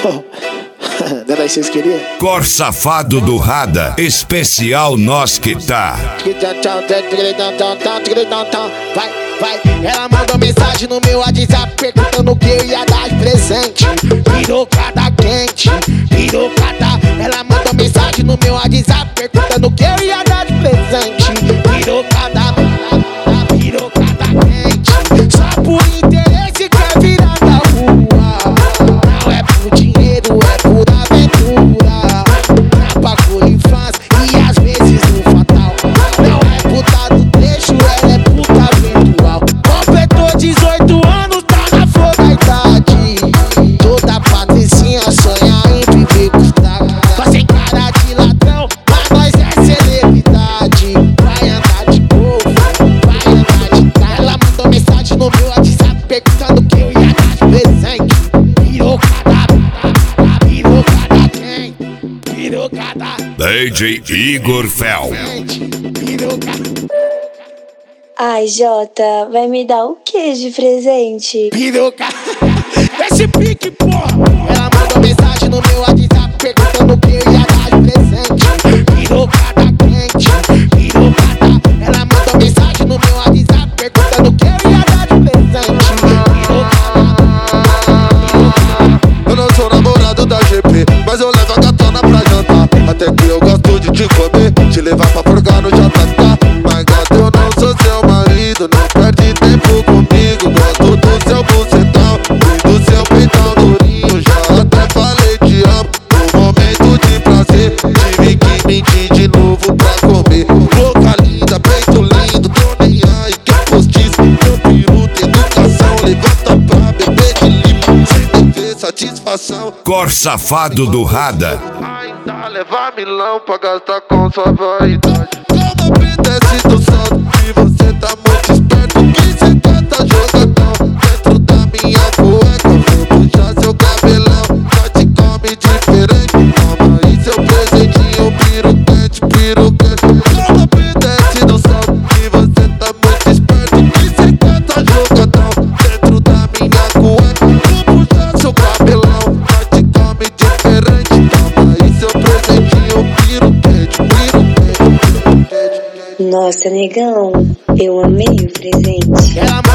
Não era isso que vocês queriam? Cor Safado do Rada, especial Nós Que Tá. Vai. Ela mandou mensagem no meu WhatsApp perguntando o que eu ia dar de presente. Pirocada quente, pirocada. Ela mandou mensagem no meu WhatsApp perguntando o que eu ia dar de presente. Pirocada quente. Só por interesse quer virar da rua. Não é por dinheiro, é por aventura. Na bagulho infância e às vezes no fatal. Não é puta do trecho, ela é puta virtual. Completou 18 anos, tá na flor da idade. Toda patricinha sonha em viver custar. Só sem cara de ladrão, mas nós é celebridade. Vai andar de Golf, vai andar de carro. Ela mandou mensagem no meu WhatsApp perguntando o que eu ia dar de presente. Pirocada tem, pirocada. DJ Igor Fel. Ai, Jota, vai me dar o que de presente? Piroca, esse pique, porra. Ela mandou mensagem no meu WhatsApp perguntando o que eu ia dar de presente. Pirocada quente, pirocada. Ela mandou mensagem no meu WhatsApp perguntando o que eu ia dar de presente. Eu não sou namorado da GP, mas eu levo a gatona pra jantar. Até que eu gosto de te comer, te levar pra forgar no JK. Mas gata, eu não sou seu marido, não perde tempo comigo. Gosto do seu bucetão e do seu peitão durinho. Já até falei te amo, no momento de prazer tive que mentir de novo pra comer. Boca linda, peito lindo, tô nem aí, quer postiço. Meu peru tem educação, levanta pra beber de limão. Sem dever satisfação. Cor Safado do Rada. Ainda leva milão pra gastar com sua vaidade. Como obedece do salto e você tá muito esperto. Que cê canta jogadão dentro da minha cueca. Vou puxar seu cabelão, mas te come diferente. Toma aí seu presentinho, piroquete, piroquete. Como obedece do salto e você tá muito esperto. Que cê canta jogadão dentro da minha cueca. Vou puxar seu cabelão, mas te come diferente. Toma aí seu presentinho, piroquete, piroquete. Nossa, negão, eu amei o presente. Ela